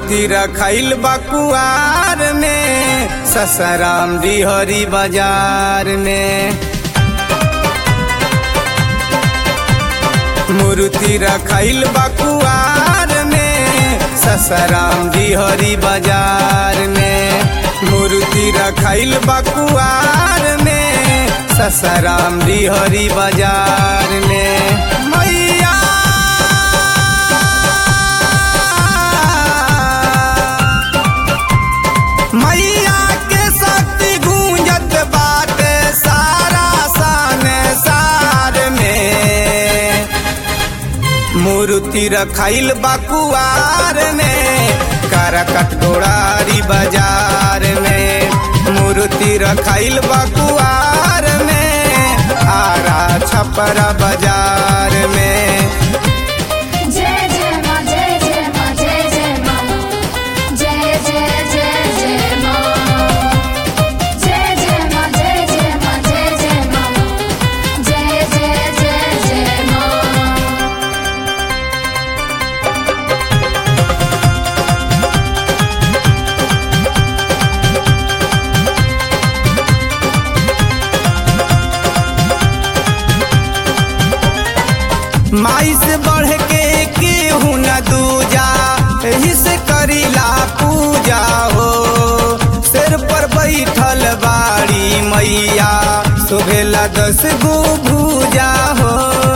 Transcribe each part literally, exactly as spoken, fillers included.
मूर्ति रखाइल बकुआर में ससराम बिहरी बाजार में। मूर्ति रखाइल बकुआर में ससराम बिहरी बाजार में। मूर्ति रखाइल बकुआर में ससराम बिहरी बाजार में। मैया मैया के शक्ति गूंजत बाटे सारा संसार में। मूर्ति रखाइल बकुआर में करकट गोड़ारी बाजार में। मूर्ति रखाइल बकुआर में आरा छपरा बाजार में। जय जय मां जय जय मां जय जय मां जय जय जय जय मां जय जय मां जय जय मां जय जय मां जय जय जय जय मां। माई से बढ़ के केहू न दूजा एही से करीला पूजा हो। सिर पर बैठल बाड़ी मैया शोभेला दस गो भूजा हो।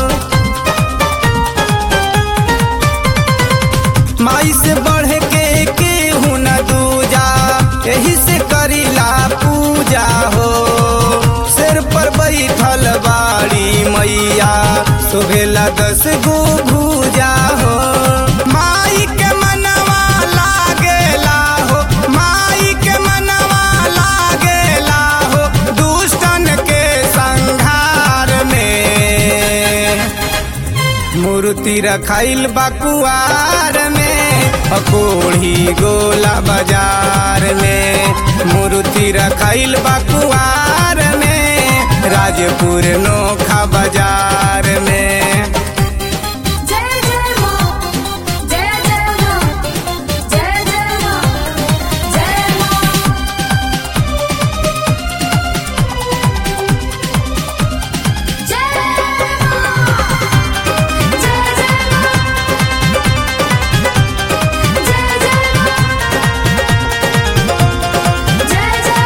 माई से बढ़ के केहू न दूजा एही से करीला पूजा हो। सिर पर बैठल बाड़ी मैया शोभेला दस गो भूजा हो। माई के मनवा लागेला हो माई के मनवा लागेला हो दुष्टन के संहार में। मूर्ति रखाइल बकुआर में अकोढ़ी गोला बाजार में। मूर्ति रखाइल बकुआर में राजपुर नोखा बाजार में। जय जय मां जय जय मां जय जय मां जय मां। जय मां जय जय मां जय जय मां जय जय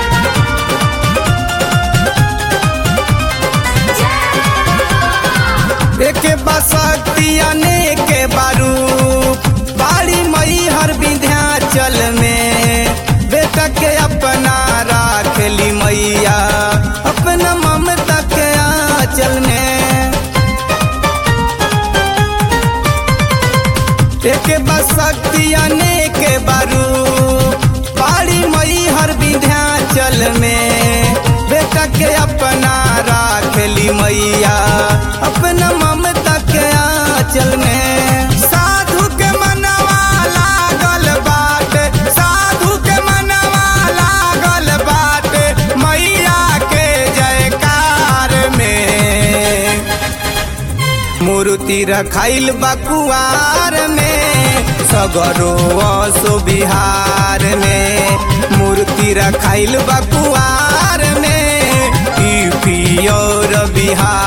एक बसती अनेक बारूप बाड़ी मई हर विंध्याचल में। बेटा के अपना राखली मैया अपना ममता के आंचल में। एक बसती अनेक बारूप बाड़ी मई हर विंध्याचल में। बेटा के अपना राखली मैया अपना ममता के आंचल में। साधु के मनवा लागल बाटे साधु के मनवा लागल बाटे मैया के जयकार में। मूर्ति रखाइल बकुआर में सगरो असो बिहार में। मूर्ति रखाइल बकुआर में यूपी और बिहार